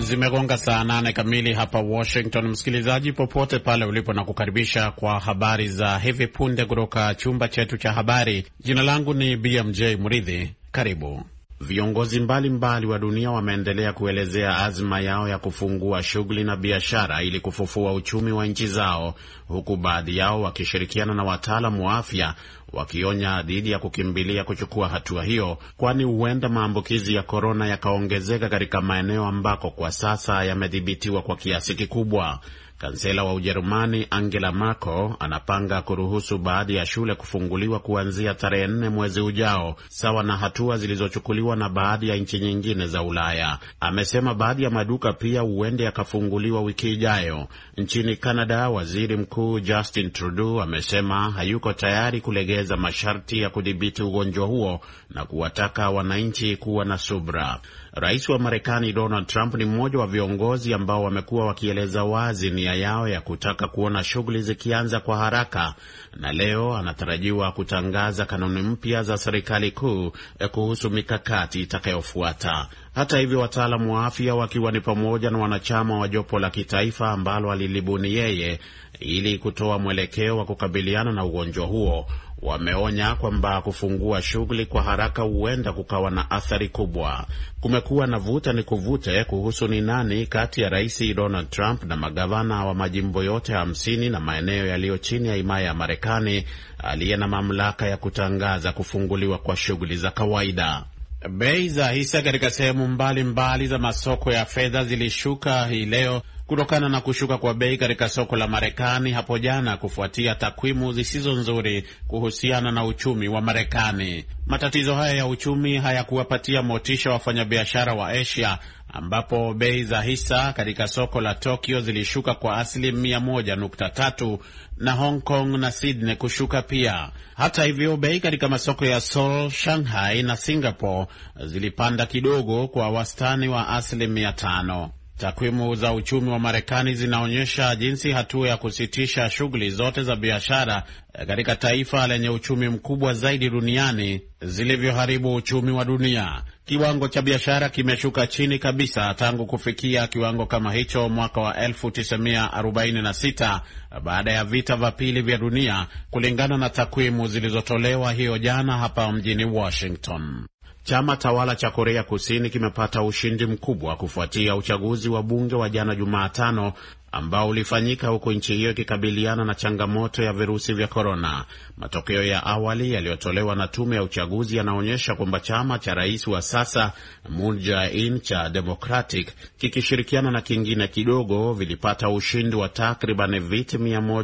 Zimegonga saa 8 kamili hapa Washington. Msikilizaji popote pale ulipo, na kukaribisha kwa habari za hivi punde kutoka chumba chetu cha habari. Jina langu ni BMJ Mridhi. Karibu. Viongozi mbalimbali wa dunia wameendelea kuelezea azma yao ya kufungua shughuli na biashara ili kufufua uchumi wa nchi zao, huku baadhi yao wakishirikiana na wataalamu wa afya wakionya dhidi ya kukimbilia kuchukua hatua hiyo, kwani huenda maambukizi ya korona yakaongezeka katika maeneo ambako kwa sasa yamedhibitiwa kwa kiasi kikubwa. Kansela wa Ujerumani Angela Merkel anapanga kuruhusu baadhi ya shule kufunguliwa kuanzia tarehe 4 mwezi ujao, sawa na hatua zilizochukuliwa na baadhi ya nchi nyingine za Ulaya. Amesema baadhi ya maduka pia huende yakafunguliwa wiki ijayo. Nchini Canada, waziri mkuu Justin Trudeau amesema hayuko tayari kulegeza masharti ya kudhibiti ugonjwa huo na kuwataka wananchi kuwa na subra. Rais wa Marekani Donald Trump ni mmoja wa viongozi ambao wamekuwa wakieleza wazi nia yao ya kutaka kuona shughuli zikianza kwa haraka, na leo anatarajiwa kutangaza kanuni mpya za serikali kuu kuhusu mikakati itakayofuata. Hata hivyo, wataalamu wa afya wakiwa ni pamoja na wanachama wa jopo la kitaifa ambalo alilibuni yeye ili kutoa mwelekeo wa kukabiliana na ugonjwa huo, wameonya kwamba kufungua shughuli kwa haraka huenda kukawa na athari kubwa. Kumekuwa na vuta ni kuvute kuhusu ni nani kati ya Rais Donald Trump na magavana wa majimbo yote 50 na maeneo yaliyo chini ya himaya ya Marekani aliye na mamlaka ya kutangaza kufunguliwa kwa shughuli za kawaida. Bei za hisa katika sehemu mbalimbali za masoko ya fedha zilishuka hii leo kutokana na kushuka kwa bei katika soko la Marekani hapo jana kufuatia takwimu zisizo nzuri kuhusiana na uchumi wa Marekani. Matatizo haya ya uchumi hayakuwapatia motisha wafanyabiashara wa Asia, ambapo bei za hisa katika soko la Tokyo zilishuka kwa 1.3% na Hong Kong na Sydney kushuka pia. Hata hivyo, bei katika masoko ya Seoul, Shanghai na Singapore zilipanda kidogo kwa wastani wa 5%. Takwimu za uchumi wa Marekani zinaonyesha jinsi hatua ya kusitisha shughuli zote za biashara katika taifa lenye uchumi mkubwa zaidi duniani zilivyoharibu uchumi wa dunia. Kiwango cha biashara kimeshuka chini kabisa tangu kufikia kiwango kama hicho mwaka wa 1946 baada ya vita vya pili vya dunia, kulingana na takwimu zilizotolewa hiyo jana hapa mjini Washington. Chama tawala cha Korea Kusini kimepata ushindi mkubwa kufuatia uchaguzi wa bunge wa jana Jumatano ambao ulifanyika huku nchi hiyo ikikabiliana na changamoto ya virusi vya korona. Matokeo ya awali yaliyotolewa na tume ya uchaguzi yanaonyesha kwamba chama cha rais wa sasa Moon Jae-in cha Democratic kikishirikiana na kingine kidogo vilipata ushindi wa takriban viti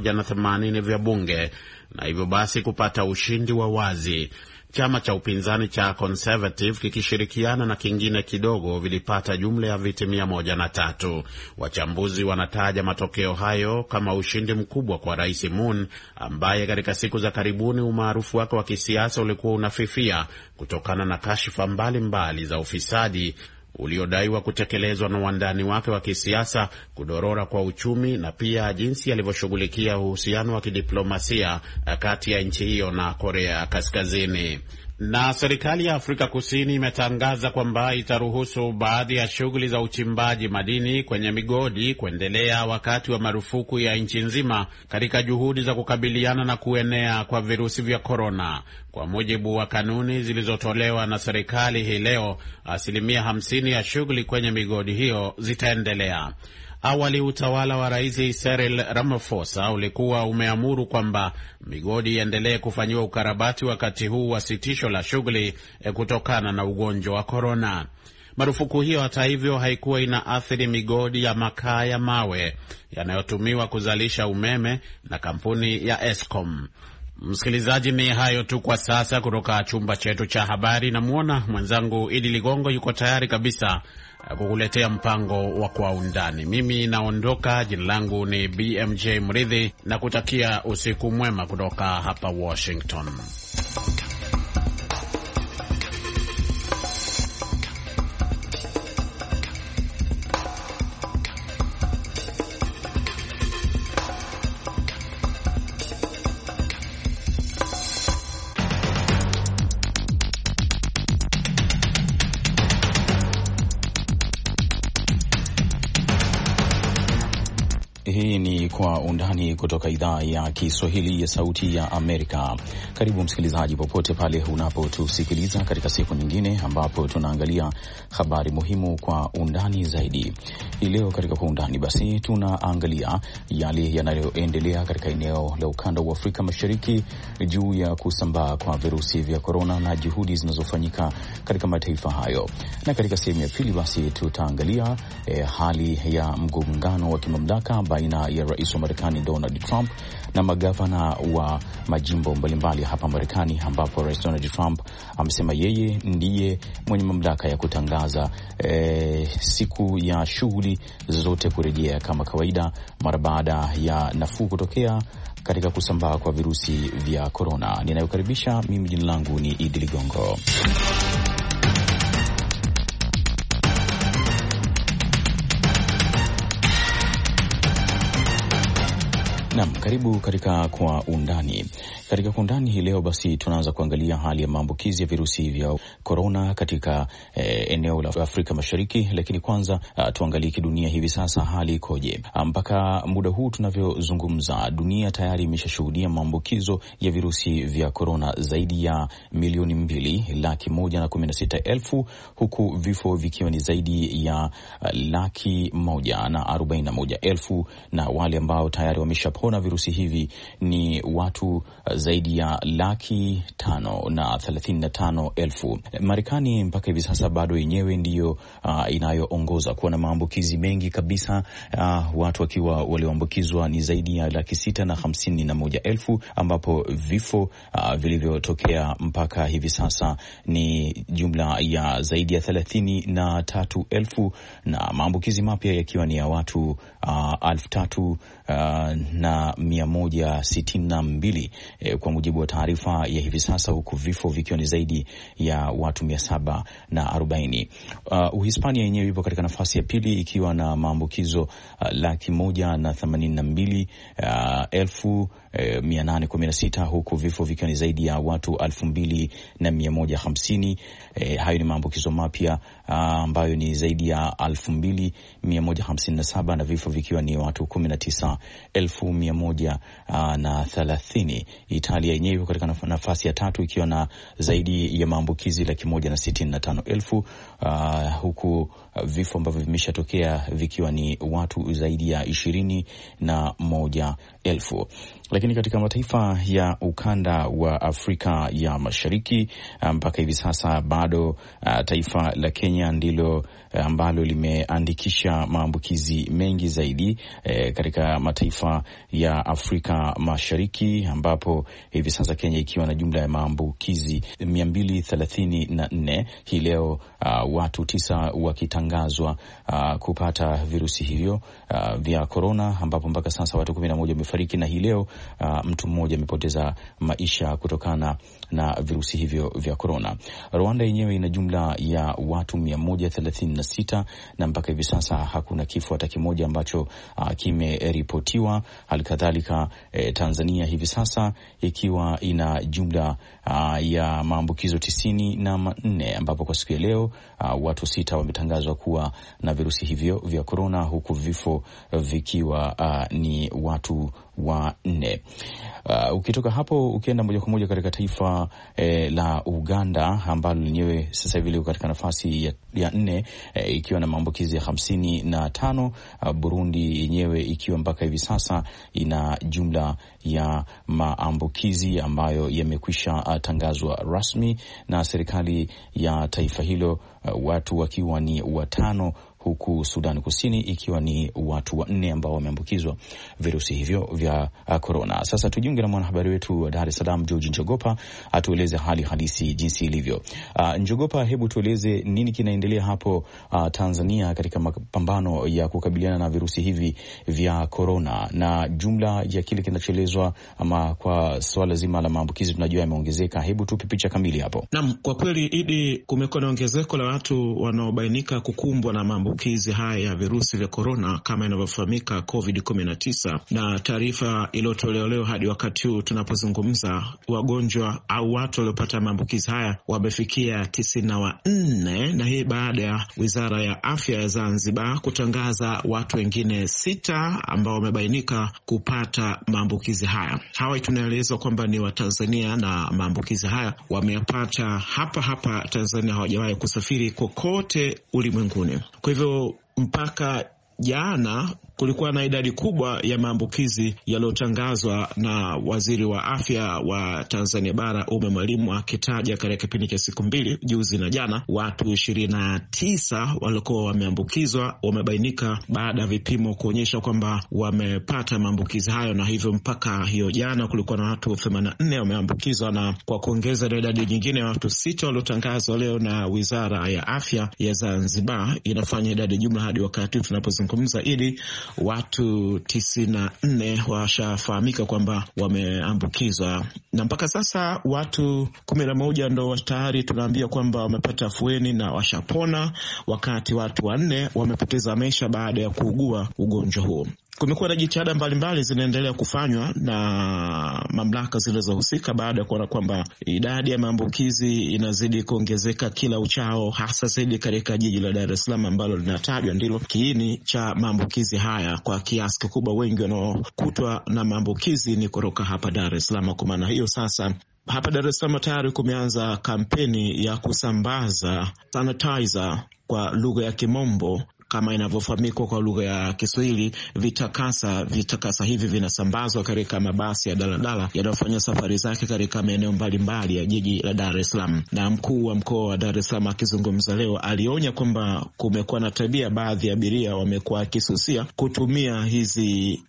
180 vya bunge na hivyo basi kupata ushindi wa wazi. Chama cha upinzani cha Conservative kikishirikiana na kingine kidogo vilipata jumla ya viti 103. Wachambuzi wanataja matokeo hayo kama ushindi mkubwa kwa Rais Moon, ambaye katika siku za karibuni umaarufu wake wa kisiasa ulikuwa unafifia kutokana na kashfa mbalimbali za ufisadi uliodaiwa kutekelezwa na wandani wake wa kisiasa, kudorora kwa uchumi na pia jinsi alivyoshughulikia uhusiano wa kidiplomasia kati ya nchi hiyo na Korea Kaskazini. Na serikali ya Afrika Kusini imetangaza kwamba itaruhusu baadhi ya shughuli za uchimbaji madini kwenye migodi kuendelea wakati wa marufuku ya nchi nzima katika juhudi za kukabiliana na kuenea kwa virusi vya korona. Kwa mujibu wa kanuni zilizotolewa na serikali hii leo, 50% ya shughuli kwenye migodi hiyo zitaendelea. Awali utawala wa Rais Cyril Ramaphosa ulikuwa umeamuru kwamba migodi iendelee kufanyiwa ukarabati wakati huu wa sitisho la shughuli kutokana na ugonjwa wa korona. Marufuku hiyo hata hivyo haikuwa inaathiri migodi ya makaa ya mawe yanayotumiwa kuzalisha umeme na kampuni ya Eskom. Msikilizaji, ni hayo tu kwa sasa kutoka chumba chetu cha habari. Namuona mwenzangu Idi Ligongo yuko tayari kabisa kukuletea mpango wa Kwa Undani. Mimi naondoka, jina langu ni BMJ Mridhi, na kutakia usiku mwema kutoka hapa Washington. Hii ni Kwa Undani kutoka idhaa ya Kiswahili ya Sauti ya Amerika. Karibu msikilizaji, popote pale unapotusikiliza katika siku nyingine ambapo tunaangalia habari muhimu kwa undani zaidi. Hii leo katika Kwa Undani basi tunaangalia yale yanayoendelea katika eneo la ukanda wa Afrika Mashariki juu ya kusambaa kwa virusi vya korona na juhudi zinazofanyika katika mataifa hayo. Na katika sehemu ya pili basi tutaangalia hali ya mgongano wa kimamlaka baina ya rais wa Marekani Donald Trump na magavana wa majimbo mbalimbali hapa Marekani, ambapo rais Donald Trump amesema yeye ndiye mwenye mamlaka ya kutangaza siku ya shughuli zote kurejea kama kawaida mara baada ya nafuu kutokea katika kusambaa kwa virusi vya korona. Ninayokaribisha mimi, jina langu ni Idi Ligongo. Naam, karibu katika Kwa Undani. Katika Kwa Undani hii leo basi tunaanza kuangalia hali ya maambukizi ya virusi vya korona katika eneo la Afrika Mashariki, lakini kwanza tuangalie kidunia hivi sasa hali ikoje. Mpaka muda huu tunavyozungumza, dunia tayari imeshashuhudia maambukizo ya virusi vya korona zaidi ya 2,116,000, huku vifo vikiwa ni zaidi ya 141,041, na wale ambao tayari wameshapona virusi hivi ni watu zaidi ya 535,000. Marekani mpaka hivi sasa bado yenyewe ndiyo inayoongoza kuwa na maambukizi mengi kabisa, watu wakiwa walioambukizwa ni zaidi ya 651,000, ambapo vifo vilivyotokea mpaka hivi sasa ni jumla ya zaidi ya 33,000, na maambukizi mapya yakiwa ni ya watu 3,162 kwa mujibu wa taarifa ya hivi sasa, huku vifo vikiwa ni zaidi ya watu 740. Uhispania yenyewe ipo katika nafasi ya pili ikiwa na maambukizo 182,816, huku vifo vikiwa ni zaidi ya watu 2,150. Hayo ni maambukizo mapya ambayo ni zaidi ya 2,157, na vifo vikiwa ni watu 19,130. Italia yenyewe katika nafasi ya tatu ikiwa na zaidi ya maambukizi 165,000, huku vifo ambavyo vimeshatokea vikiwa ni watu zaidi ya 21,000. Lakini katika mataifa ya ukanda wa Afrika ya Mashariki mpaka hivi sasa bado taifa la Kenya ndilo ambalo limeandikisha maambukizi mengi zaidi katika mataifa ya Afrika Mashariki, ambapo hivi sasa Kenya ikiwa na jumla ya maambukizi 234. Hii leo watu 9 wakitangazwa kupata virusi hivyo vya korona, ambapo mpaka sasa watu 11 wamefariki, na hii leo mtu mmoja amepoteza maisha kutokana na virusi hivyo vya korona. Rwanda yenyewe ina jumla ya watu 136, na mpaka hivi sasa hakuna kifo hata kimoja ambacho kimeripotiwa. Halikadhalika Tanzania hivi sasa ikiwa ina jumla ya maambukizo 94, ambapo kwa siku ya leo watu 6 wametangazwa kuwa na virusi hivyo vya korona, huku vifo vikiwa ni watu 4. Ukitoka hapo ukienda moja kwa moja katika taifa la Uganda ambalo lenyewe sasa hivi liko katika nafasi ya 4 ikiwa na maambukizi ya 55. Burundi yenyewe ikiwa mpaka hivi sasa ina jumla ya maambukizi ambayo yamekwisha tangazwa rasmi na serikali ya taifa hilo, watu wakiwa ni 5, huku Sudan Kusini ikiwa ni watu 4 ambao wameambukizwa virusi hivyo vya korona. Sasa tujiunge na mwanahabari wetu wa Dar es Salaam George Njogopa atueleze hali halisi jinsi ilivyo. Njogopa, hebu tueleze nini kinaendelea hapo Tanzania katika mapambano ya kukabiliana na virusi hivi vya korona, na jumla ya kile kinachoelezwa ama kwa swala zima la maambukizi tunajua yameongezeka. Hebu tupe picha kamili hapo. Naam, kwa kweli Idi, kumekuwa na ongezeko la watu wanaobainika kukumbwa na maambukizi haya ya virusi vya korona kama inavyofahamika COVID-19, na taarifa iliyotolewa leo hadi wakati huu tunapozungumza, wagonjwa au watu waliopata maambukizi haya wamefikia 94, na hii baada ya Wizara ya Afya ya Zanzibar kutangaza watu wengine 6 ambao wamebainika kupata maambukizi haya. Hawa tunaelezwa kwamba ni Watanzania na maambukizi haya wameyapata hapa Tanzania, hawajawahi kusafiri kokote ulimwenguni. Kwa hivyo mpaka jana kulikuwa na idadi kubwa ya maambukizi yaliyotangazwa na Waziri wa Afya wa Tanzania Bara Mwalimu, akitaja katika kipindi cha siku 2 juzi na jana watu 29 walikuwa wameambukizwa, wamebainika baada ya vipimo kuonyesha kwamba wamepata maambukizi hayo, na hivyo mpaka hiyo jana kulikuwa na watu 84 wameambukizwa, na kwa kuongeza na idadi nyingine ya watu 6 waliotangazwa leo na Wizara ya Afya ya Zanzibar, inafanya idadi jumla hadi wakati tunapozungumza ili watu 94 washafahamika kwamba wameambukizwa, na mpaka sasa watu 11 ndo tayari tunaambia kwamba wamepata afueni na washapona, wakati watu 4 wamepoteza maisha baada ya kuugua ugonjwa huo. Kumekuwa na jitihada mbalimbali zinaendelea kufanywa na mamlaka zilizohusika baada ya kuona kwamba idadi ya maambukizi inazidi kuongezeka kila uchao, hasa zaidi katika jiji la Dar es Salaam ambalo linatajwa ndilo kiini cha maambukizi haya kwa kiasi kikubwa. Wengi wanaokutwa na maambukizi ni kutoka hapa Dar es Salaam. Kwa maana hiyo sasa hapa Dar es Salaam tayari kumeanza kampeni ya kusambaza sanitizer kwa lugha ya Kimombo, kama inavyofahamika kwa lugha ya Kiswahili vitakasa. Vitakasa hivi vinasambazwa katika mabasi ya daladala yanayofanya safari zake katika maeneo mbalimbali ya jiji la Dar es Salaam. Na mkuu wa mkoa wa Dar es Salaam akizungumza leo alionya kwamba kumekuwa na tabia baadhi ya abiria wamekuwa kisusia kutumia hizi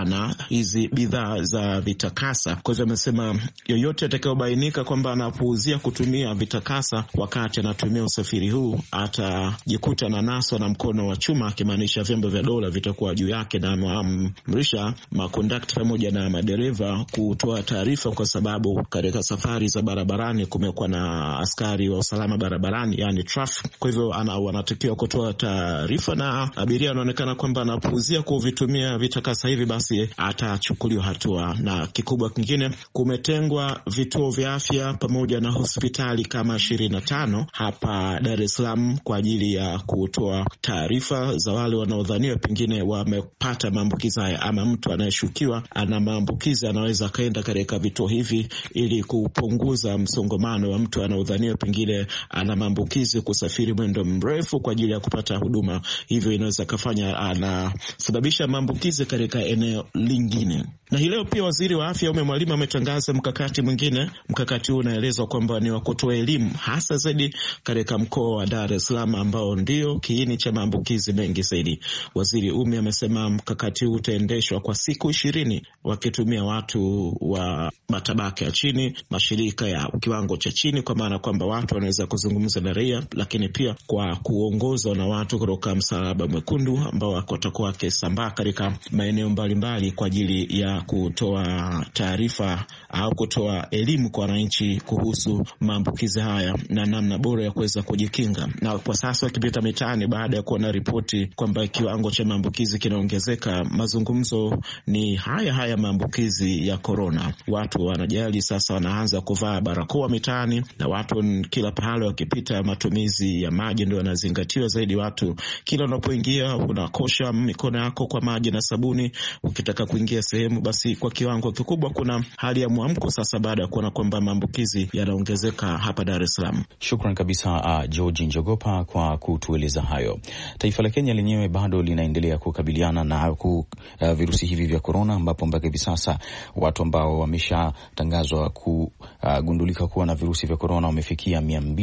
bidhaa za vitakasa. Kwa hivyo amesema yoyote atakayobainika kwamba anapuuzia kutumia vitakasa wakati anatumia usafiri huu atajikuta na naso na mkono wa chuma, akimaanisha vyombo vya dola vitakuwa juu yake, na ameamrisha makondakta pamoja na madereva kutoa taarifa, kwa sababu katika safari za barabarani kumekuwa na askari wa usalama barabarani, yani traffic. Kwa hivyo wanatakiwa kutoa taarifa, na abiria anaonekana kwamba anapuuzia kuvitumia vitakasa hivi, basi atachukuliwa hatua. Na kikubwa kingine, kumetengwa vituo vya afya pamoja na hospitali kama 25 hapa Dar es Salaam kwa ajili ya kutoa taarifa za wale wanaodhaniwa pengine wamepata maambukizi haya, ama mtu anayeshukiwa ana maambukizi anaweza kaenda katika vituo hivi ili kupunguza msongamano wa mtu anaodhaniwa pengine ana maambukizi kusafiri mwendo mrefu kwa ajili ya kupata huduma. Hivyo inaweza kufanya anasababisha maambukizi katika eneo lingine. Na hii leo pia Waziri wa Afya Mwalimu ametangaza mkakati mwingine. Mkakati huu unaelezwa kwamba ni wa kutoa elimu hasa zaidi katika mkoa wa Dar es Salaam ambao ndio kiini cha maambukizi mengi zaidi. Waziri amesema mkakati huu utaendeshwa kwa siku 20 wakitumia watu wa matabaka ya chini, mashirika ya kiwango cha chini, kwa maana kwamba watu wanaweza kuzungumza na raia, lakini pia kwa kuongozwa na watu kutoka Msalaba Mwekundu ambao watakuwa wakisambaa katika maeneo mbalimbali kwa ajili ya kutoa taarifa au kutoa elimu kwa wananchi kuhusu maambukizi haya na namna bora ya kuweza kujikinga. Na kwa sasa wakipita mitaani baada ya kuona ripoti kwamba kiwango cha maambukizi kinaongezeka, mazungumzo ni haya maambukizi ya corona. Watu wanajali sasa, wanaanza kuvaa barakoa mitaani, na watu kila pahali wakipita matumizi ya maji ndio yanazingatiwa zaidi. Watu kila unapoingia unakosha mikono yako kwa maji na sabuni. Ukitaka kuingia sehemu, basi kwa kiwango kikubwa kuna hali ya mwamko sasa baada ya kuona kwamba maambukizi yanaongezeka hapa Dar es Salaam. Shukran kabisa George Njogopa kwa kutueleza hayo. Taifa la Kenya lenyewe bado linaendelea kukabiliana na virusi hivi vya corona, ambapo mpaka hivi sasa watu ambao wameshatangazwa kugundulika kuwa na virusi vya corona wamefikia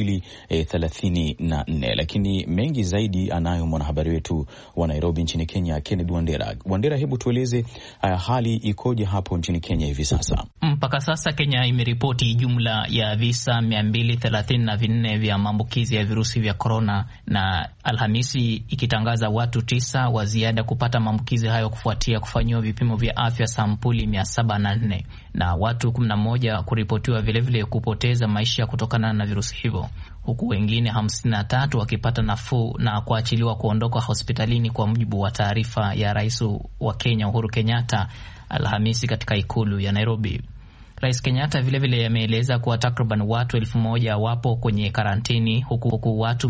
234, lakini mengi zaidi anayo mwanahabari wetu wa Nairobi nchini Kenya, Kennedy Wandera. Wandera, hebu tueleze tueleze hali ikoje hapo nchini Kenya hivi sasa? Mpaka sasa Kenya imeripoti jumla ya visa 234 vya maambukizi ya virusi vya korona, na Alhamisi ikitangaza watu 9 wa ziada kupata maambukizi hayo kufuatia kufanyiwa vipimo vya afya sampuli 704, na watu 11 kuripotiwa vilevile kupoteza maisha kutokana na virusi hivyo, huku wengine 53 wakipata nafuu na kuachiliwa kuondoka hospitalini, kwa mujibu wa taarifa ya Rais wa Kenya Uhuru Kenyatta Alhamisi katika ikulu ya Nairobi. Rais Kenyatta vilevile ameeleza kuwa takriban watu 1000 wapo kwenye karantini, huku watu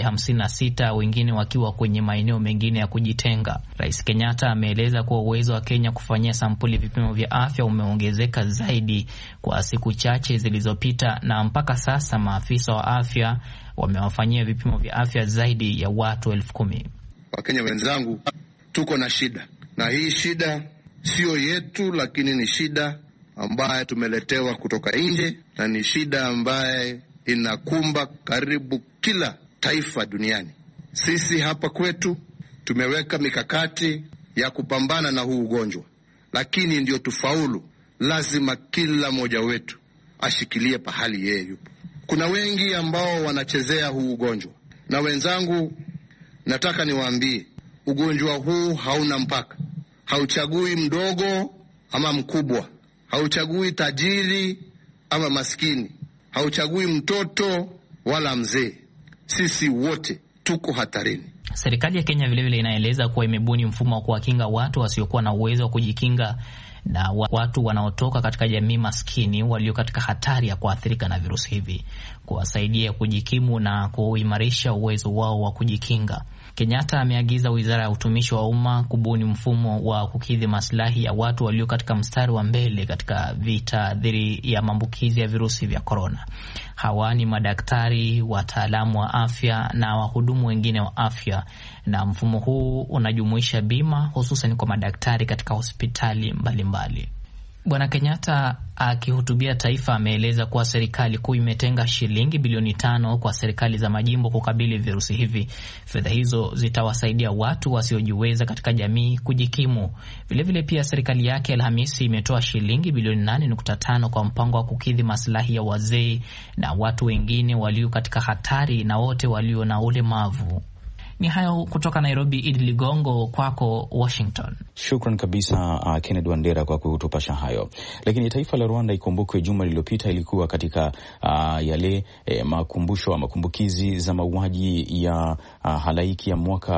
156 wengine wakiwa kwenye maeneo mengine ya kujitenga. Rais Kenyatta ameeleza kuwa uwezo wa Kenya kufanyia sampuli vipimo vya afya umeongezeka zaidi kwa siku chache zilizopita, na mpaka sasa maafisa wa afya wamewafanyia vipimo vya afya zaidi ya watu 10,000. Wakenya wenzangu, tuko na shida, na hii shida sio yetu, lakini ni shida ambaye tumeletewa kutoka nje, na ni shida ambaye inakumba karibu kila taifa duniani. Sisi hapa kwetu tumeweka mikakati ya kupambana na huu ugonjwa, lakini ndio tufaulu, lazima kila mmoja wetu ashikilie pahali yeye yupo. Kuna wengi ambao wanachezea huu ugonjwa, na wenzangu, nataka niwaambie, ugonjwa huu hauna mpaka, hauchagui mdogo ama mkubwa, hauchagui tajiri ama maskini, hauchagui mtoto wala mzee. Sisi wote tuko hatarini. Serikali ya Kenya vilevile inaeleza kuwa imebuni mfumo wa kuwakinga watu wasiokuwa na uwezo wa kujikinga na watu wanaotoka katika jamii maskini walio katika hatari ya kuathirika na virusi hivi, kuwasaidia kujikimu na kuimarisha uwezo wao wa kujikinga. Kenyatta ameagiza Wizara ya Utumishi wa Umma kubuni mfumo wa kukidhi maslahi ya watu walio katika mstari wa mbele katika vita dhidi ya maambukizi ya virusi vya korona. Hawa ni madaktari, wataalamu wa afya na wahudumu wengine wa afya, na mfumo huu unajumuisha bima hususan kwa madaktari katika hospitali mbalimbali. Bwana Kenyatta akihutubia taifa ameeleza kuwa serikali kuu imetenga shilingi bilioni 5 kwa serikali za majimbo kukabili virusi hivi. Fedha hizo zitawasaidia watu wasiojiweza katika jamii kujikimu. Vilevile pia serikali yake Alhamisi imetoa shilingi bilioni 8.5 kwa mpango wa kukidhi maslahi ya wazee na watu wengine walio katika hatari na wote walio na ulemavu. Ni hayo kutoka Nairobi. Idi Ligongo, kwako Washington. Shukran kabisa Kennedy Wandera kwa kutupasha hayo. Lakini taifa la Rwanda, ikumbukwe, juma lililopita ilikuwa katika yale makumbusho ama kumbukizi za mauaji ya halaiki ya mwaka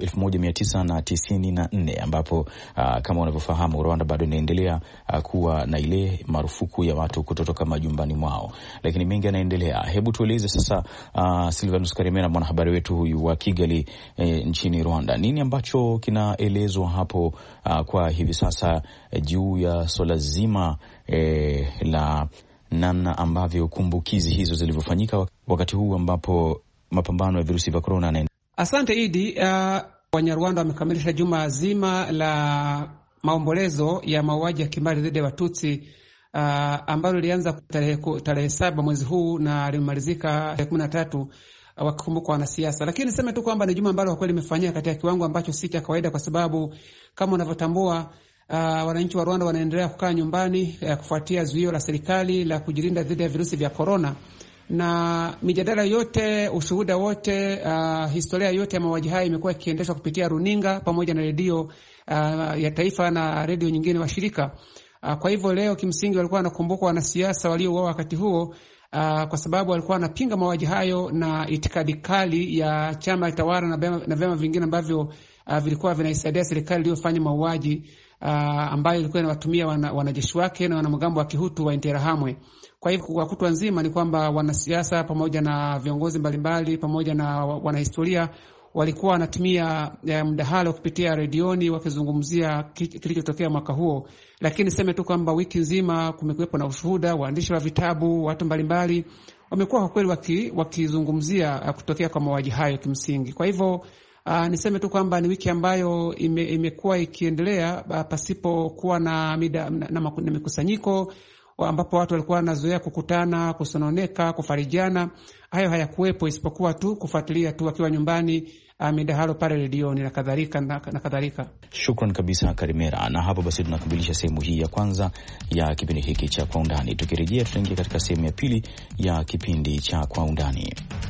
1994 ambapo kama unavyofahamu Rwanda bado inaendelea kuwa na ile marufuku ya watu kutotoka majumbani mwao, lakini mengi yanaendelea. Hebu tueleze sasa, Silvanus Karimera, mwanahabari wetu huyu wa Kigali nchini Rwanda, nini ambacho kinaelezwa hapo kwa hivi sasa juu ya swala zima la namna ambavyo kumbukizi hizo zilivyofanyika wakati huu ambapo mapambano ya virusi vya korona yanaendelea? Asante Idi. Wanyarwanda wamekamilisha juma zima la maombolezo ya mauaji ya kimbari dhidi ya Watutsi ambalo lilianza tarehe 7 mwezi huu na limemalizika tarehe 13 wakikumbuka wanasiasa. Lakini niseme tu kwamba ni juma ambalo kwa kweli limefanyika katika kiwango ambacho si cha kawaida, kwa sababu kama unavyotambua wananchi wa Rwanda wanaendelea kukaa nyumbani kufuatia zuio la serikali la kujilinda dhidi ya virusi vya korona, na mijadala yote, ushuhuda wote, historia yote ya mauaji haya imekuwa ikiendeshwa kupitia runinga pamoja na redio ya taifa na redio nyingine washirika. Kwa hivyo leo kimsingi walikuwa wanakumbuka wanasiasa waliouawa wakati huo, kwa sababu walikuwa wanapinga mauaji hayo na itikadi kali ya chama tawala na vyama vingine ambavyo vilikuwa vinaisaidia serikali iliyofanya mauaji, ambayo ilikuwa inawatumia wanajeshi wake na wanamgambo wa Kihutu wa Interahamwe. Kwa hivyo kwa kutwa nzima ni kwamba wanasiasa pamoja na viongozi mbalimbali pamoja na wanahistoria walikuwa wanatumia mdahalo kupitia redioni wakizungumzia kilichotokea mwaka huo. Lakini sema tu kwamba wiki nzima kumekuwepo na ushuhuda, waandishi wa vitabu, watu mbalimbali wamekuwa kwa kweli wakizungumzia kutokea kwa mauaji hayo kimsingi. Kwa hivyo niseme tu kwamba ni wiki ambayo imekuwa ikiendelea pasipo kuwa na mikusanyiko ambapo watu walikuwa wanazoea kukutana, kusononeka, kufarijiana. Hayo hayakuwepo, isipokuwa tu kufuatilia tu wakiwa nyumbani, midahalo pale redioni na kadhalika na kadhalika. Shukran kabisa Karimera, na hapo basi tunakamilisha sehemu hii ya kwanza ya kipindi hiki cha Kwa Undani. Tukirejea tutaingia katika sehemu ya pili ya kipindi cha Kwa Undani.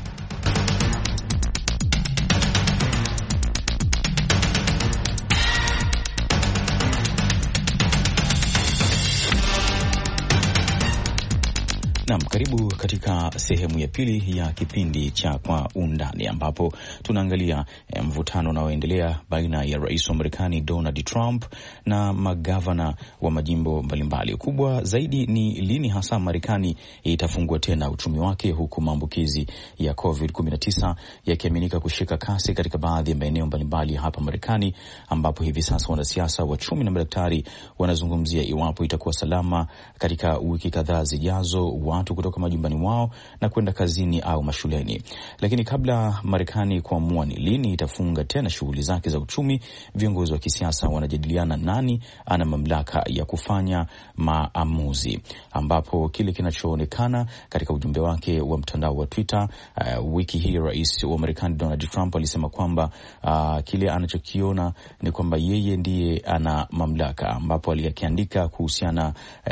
Naam, karibu katika sehemu ya pili ya kipindi cha Kwa Undani, ambapo tunaangalia mvutano unaoendelea baina ya rais wa Marekani Donald Trump na magavana wa majimbo mbalimbali. Kubwa zaidi ni lini hasa Marekani itafungua tena uchumi wake, huku maambukizi ya COVID-19 yakiaminika kushika kasi katika baadhi ya maeneo mbalimbali hapa Marekani, ambapo hivi sasa wanasiasa, wachumi na madaktari wanazungumzia iwapo itakuwa salama katika wiki kadhaa zijazo watu kutoka majumbani mwao na kwenda kazini au mashuleni. Lakini kabla Marekani kuamua ni lini itafunga tena shughuli zake za uchumi, viongozi wa kisiasa wanajadiliana nani ana mamlaka ya kufanya maamuzi, ambapo kile kinachoonekana katika ujumbe wake wa mtandao wa Twitter wiki hii, rais wa Marekani Donald Trump alisema kwamba kile anachokiona ni kwamba yeye ndiye ana mamlaka, ambapo alikiandika kuhusiana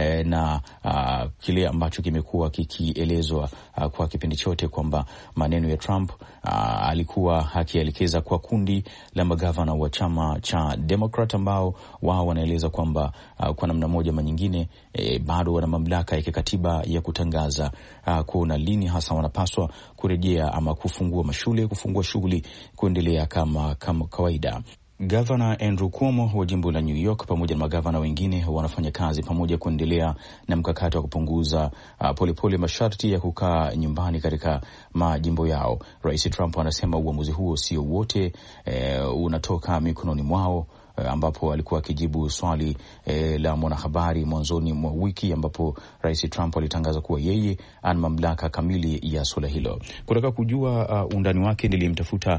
na kile ambacho kimekuwa kikielezwa kwa kipindi chote kwamba maneno ya Trump alikuwa akielekeza kwa kundi la magavana wa chama cha Democrat, ambao wao wanaeleza kwamba kwa namna moja ama nyingine bado wana mamlaka ya kikatiba ya kutangaza kuona lini hasa wanapaswa kurejea ama kufungua mashule, kufungua shughuli, kuendelea kama kawaida. Gavana Andrew Cuomo wa jimbo la New York pamoja na magavana wengine wanafanya kazi pamoja kuendelea na mkakati wa kupunguza polepole masharti ya kukaa nyumbani katika majimbo yao. Rais Trump anasema uamuzi huo sio wote unatoka mikononi mwao, ambapo alikuwa akijibu swali la mwanahabari mwanzoni mwa wiki, ambapo Rais Trump alitangaza kuwa yeye ana mamlaka kamili ya suala hilo. Kutaka kujua undani wake, nilimtafuta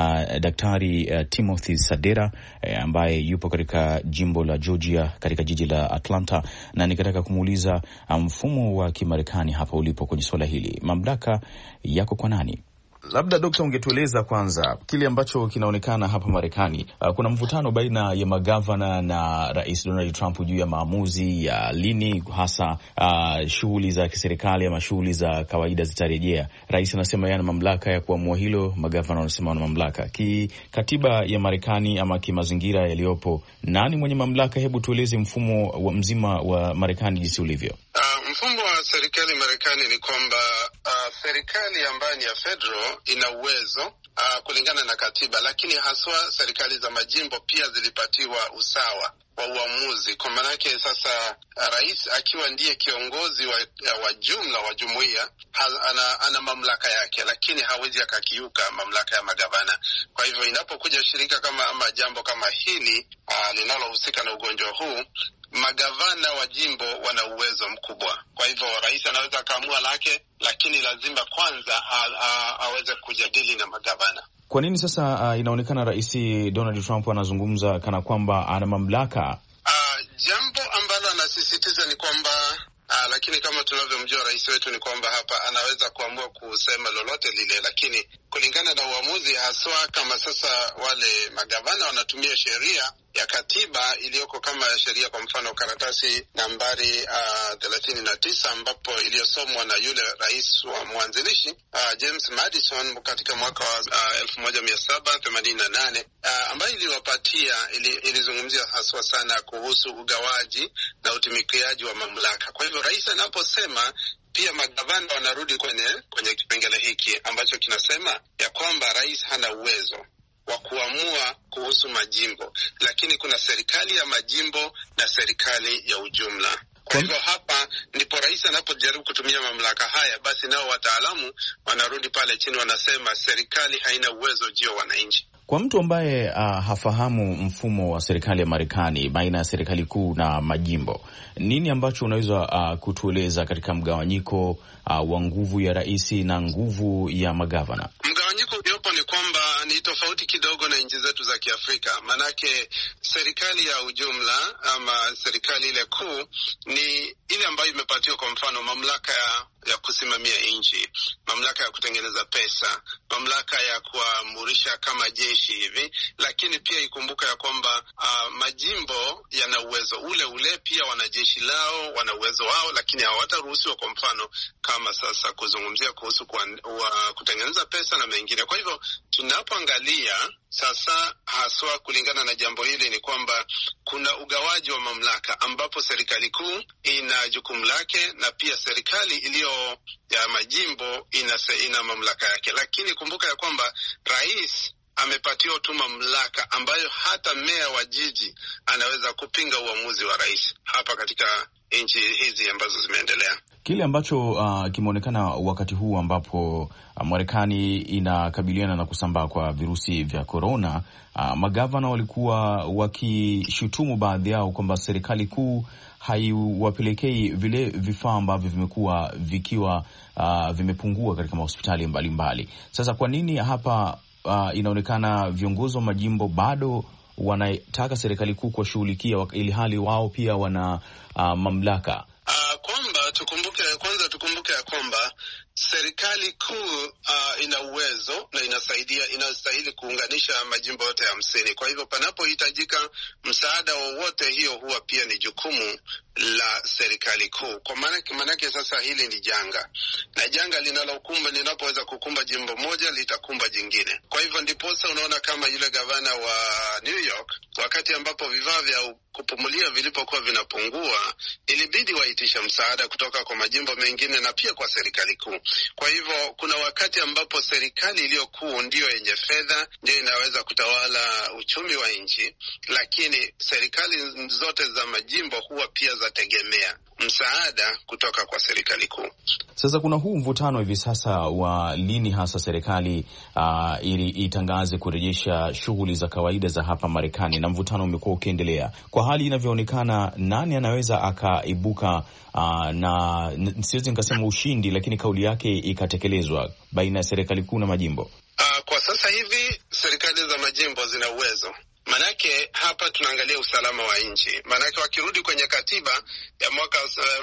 Daktari Timothy Sadera ambaye yupo katika jimbo la Georgia katika jiji la Atlanta, na nikataka kumuuliza mfumo wa Kimarekani hapa ulipo kwenye suala hili, mamlaka yako kwa nani? Labda Dokta, ungetueleza kwanza kile ambacho kinaonekana hapa Marekani. Kuna mvutano baina ya magavana na Rais Donald Trump juu ya maamuzi ya lini hasa shughuli za kiserikali ama shughuli za kawaida zitarejea. Rais anasema yana mamlaka ya kuamua hilo, magavana wanasema wana mamlaka. Kikatiba ya Marekani ama kimazingira yaliyopo, nani mwenye mamlaka? Hebu tueleze mfumo mzima wa Marekani jinsi ulivyo. Mfumo wa serikali Marekani ni kwamba serikali ambayo ni ya federal ina uwezo kulingana na katiba, lakini haswa serikali za majimbo pia zilipatiwa usawa wa uamuzi. Kwa maana yake sasa rais akiwa ndiye kiongozi wa jumla wa jumuiya ana mamlaka yake, lakini hawezi akakiuka mamlaka ya magavana. Kwa hivyo inapokuja shirika ama jambo kama hili linalohusika na ugonjwa huu, magavana wa jimbo wana uwezo mkubwa. Kwa hivyo rais anaweza akaamua lake, lakini lazima kwanza aweze kujadili na magavana. Kwa nini sasa inaonekana Rais Donald Trump anazungumza kana kwamba ana mamlaka? Jambo ambalo anasisitiza ni kwamba lakini kama tunavyomjua rais wetu ni kwamba hapa anaweza kuamua kusema lolote lile, lakini kulingana na uamuzi haswa, kama sasa wale magavana wanatumia sheria ya katiba iliyoko kama sheria, kwa mfano karatasi nambari 39 ambapo iliyosomwa na yule rais wa mwanzilishi James Madison katika mwaka wa 1788 ambayo ilizungumzia haswa sana kuhusu ugawaji na utumikiaji wa mamlaka. Kwa hivyo rais anaposema, pia magavana wanarudi kwenye kipengele hiki ambacho kinasema ya kwamba rais hana uwezo wa kuamua kuhusu majimbo, lakini kuna serikali ya majimbo na serikali ya ujumla. Kwa hivyo hapa ndipo rais anapojaribu kutumia mamlaka haya, basi nao wataalamu wanarudi pale chini, wanasema serikali haina uwezo juu ya wananchi. Kwa mtu ambaye hafahamu mfumo wa serikali ya Marekani baina ya serikali kuu na majimbo, nini ambacho unaweza kutueleza katika mgawanyiko wa nguvu ya rais na nguvu ya magavana? Mgawanyiko uliopo ni kwamba ni tofauti kidogo na nchi zetu za Kiafrika, manake serikali ya ujumla ama serikali ile kuu ni ile ambayo imepatiwa kwa mfano mamlaka ya kusimamia nchi, mamlaka ya kutengeneza pesa, mamlaka ya kuamurisha kama jeshi hivi, lakini pia ikumbuka ya kwamba majimbo yana uwezo ule pia wanajeshi lao wana uwezo wao, lakini hawataruhusiwa kwa mfano kama sasa kuzungumzia kuhusu kutengeneza pesa na mengine. Kwa hivyo tunapoangalia sasa haswa kulingana na jambo hili ni kwamba kuna ugawaji wa mamlaka ambapo serikali kuu ina jukumu lake na pia serikali iliyo ya majimbo ina mamlaka yake, lakini kumbuka ya kwamba rais amepatiwa tu mamlaka ambayo hata meya wa jiji anaweza kupinga uamuzi wa rais hapa katika nchi hizi ambazo zimeendelea. Kile ambacho kimeonekana wakati huu ambapo Marekani inakabiliana na kusambaa kwa virusi vya korona, magavana walikuwa wakishutumu baadhi yao kwamba serikali kuu haiwapelekei vile vifaa ambavyo vimekuwa vikiwa vimepungua katika mahospitali mbalimbali. Sasa kwa nini hapa inaonekana viongozi wa majimbo bado wanataka serikali kuu kuwashughulikia ili hali wao pia wana mamlaka? Kwamba tukumbuke ya kwamba serikali kuu ina uwezo na inastahili kuunganisha majimbo yote 50. Kwa hivyo panapohitajika msaada wowote, hiyo huwa pia ni jukumu la serikali kuu. Kwa maanake sasa hili ni janga, na janga linapoweza kukumba jimbo moja litakumba jingine. Kwa hivyo ndiposa unaona kama yule gavana wa New York, wakati ambapo vifaa vya kupumulia vilipokuwa vinapungua, ilibidi waitisha msaada kutoka kwa majimbo mengine na pia kwa serikali kuu. Kwa hivyo kuna wakati ambapo serikali iliyo kuu ndio yenye fedha, ndio inaweza kutawala uchumi wa nchi, lakini serikali zote za majimbo huwa pia zategemea msaada kutoka kwa serikali kuu. Sasa kuna huu mvutano hivi sasa wa lini hasa serikali ili itangaze kurejesha shughuli za kawaida za hapa Marekani, na mvutano umekuwa ukiendelea. Kwa hali inavyoonekana, nani anaweza akaibuka na siwezi nikasema ushindi, lakini kauli yake ikatekelezwa baina ya serikali kuu na majimbo? Kwa sasa hivi serikali za majimbo zina uwezo. Manake hapa tunaangalia usalama wa nchi. Manake wakirudi kwenye katiba ya mwaka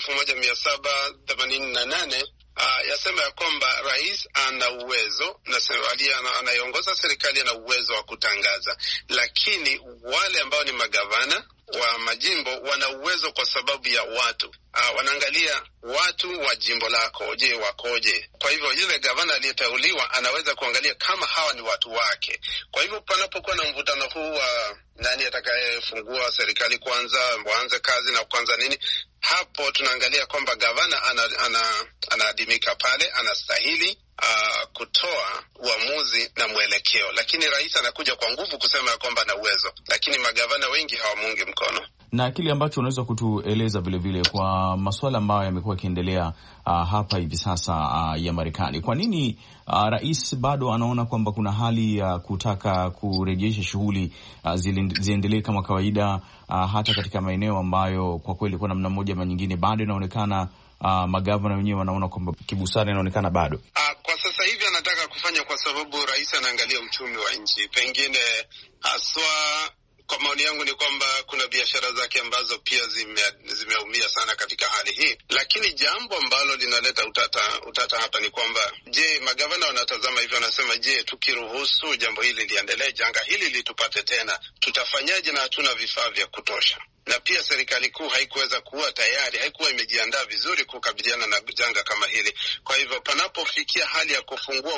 1788 yasema ya kwamba rais ana uwezo na anayeongoza serikali ana uwezo wa kutangaza, lakini wale ambao ni magavana wa majimbo wana uwezo kwa sababu ya watu. Wanaangalia watu wa jimbo lako, je, wakoje? Kwa hivyo yule gavana aliyeteuliwa anaweza kuangalia kama hawa ni watu wake. Kwa hivyo panapokuwa na mvutano huu wa nani atakayefungua serikali kwanza, waanze kazi na kwanza nini, hapo tunaangalia kwamba gavana anaadimika pale, anastahili kutoa uamuzi na mwelekeo, lakini rais anakuja kwa nguvu kusema ya kwamba ana uwezo, lakini magavana wengi hawamuungi mkono. Na kile ambacho unaweza kutueleza vilevile kwa masuala ambayo yamekuwa yakiendelea hapa hivi sasa ya Marekani, kwa nini rais bado anaona kwamba kuna hali ya kutaka kurejesha shughuli ziendelee kama kawaida, hata katika maeneo ambayo kwa kweli kwa namna moja ama nyingine bado inaonekana magavana wenyewe wanaona kwamba kibusara inaonekana bado? Kwa sasa hivi anataka kufanya kwa sababu rais anaangalia uchumi wa nchi, pengine haswa. Kwa maoni yangu ni kwamba kuna biashara zake ambazo pia zimeumia sana katika hali hii, lakini jambo ambalo linaleta utata hapa ni kwamba, je, magavana wanatazama hivyo, wanasema, je, tukiruhusu jambo hili liendelee, janga hili litupate tena, tutafanyaje na hatuna vifaa vya kutosha? Na pia serikali kuu haikuwa imejiandaa vizuri kukabiliana na janga kama hili. Kwa hivyo panapofikia hali ya kufungua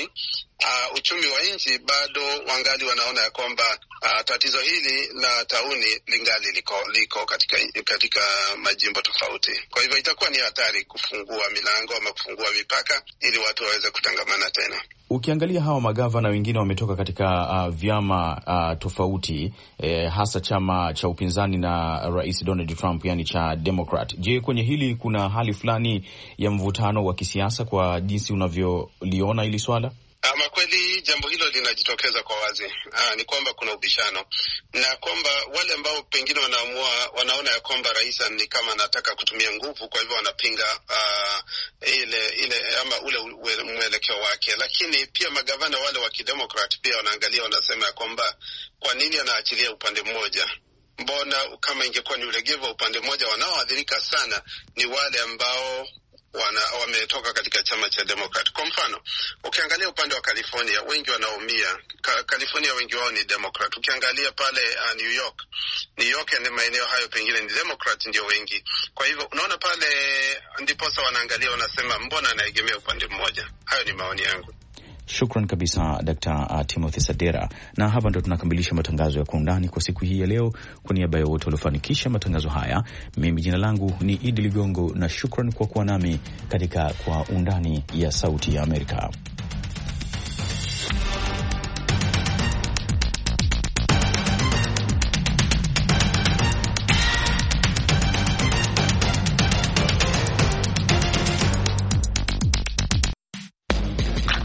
uchumi wa nchi, bado wangali wanaona ya kwamba tatizo hili la tauni lingali liko katika majimbo tofauti. Kwa hivyo itakuwa ni hatari kufungua milango ama kufungua mipaka ili watu waweze kutangamana tena. Ukiangalia hawa magavana wengine wametoka katika vyama tofauti, hasa chama cha upinzani na Rais Donald Trump, yani cha Democrat. Je, kwenye hili kuna hali fulani ya mvutano wa kisiasa kwa jinsi unavyoliona hili swala? Ama kweli jambo hilo linajitokeza kwa wazi, ni kwamba kuna ubishano na kwamba wale ambao pengine wanaona ya kwamba rais ni kama anataka kutumia nguvu, kwa hivyo wanapinga ile ama ule mwelekeo wake. Lakini pia magavana wale wa kidemokrat pia wanaangalia, wanasema ya kwamba kwa nini anaachilia upande mmoja? Mbona kama ingekuwa ni ulegevu wa upande mmoja, wanaoathirika sana ni wale ambao wametoka katika chama cha Democrat. Kwa mfano, ukiangalia upande wa California, wengi wanaumia. California wengi wao ni Democrat. Ukiangalia pale New York ni maeneo hayo pengine ni Democrat ndio wengi. Kwa hivyo unaona pale ndiposa wanaangalia, wanasema mbona anaegemea upande mmoja. Hayo ni maoni yangu. Shukran kabisa Dr. Timothy Sadera, na hapa ndo tunakamilisha matangazo ya Kwa Undani kwa siku hii ya leo. Kwa niaba ya wote waliofanikisha matangazo haya, mimi jina langu ni Idi Ligongo, na shukran kwa kuwa nami katika Kwa Undani ya Sauti ya Amerika.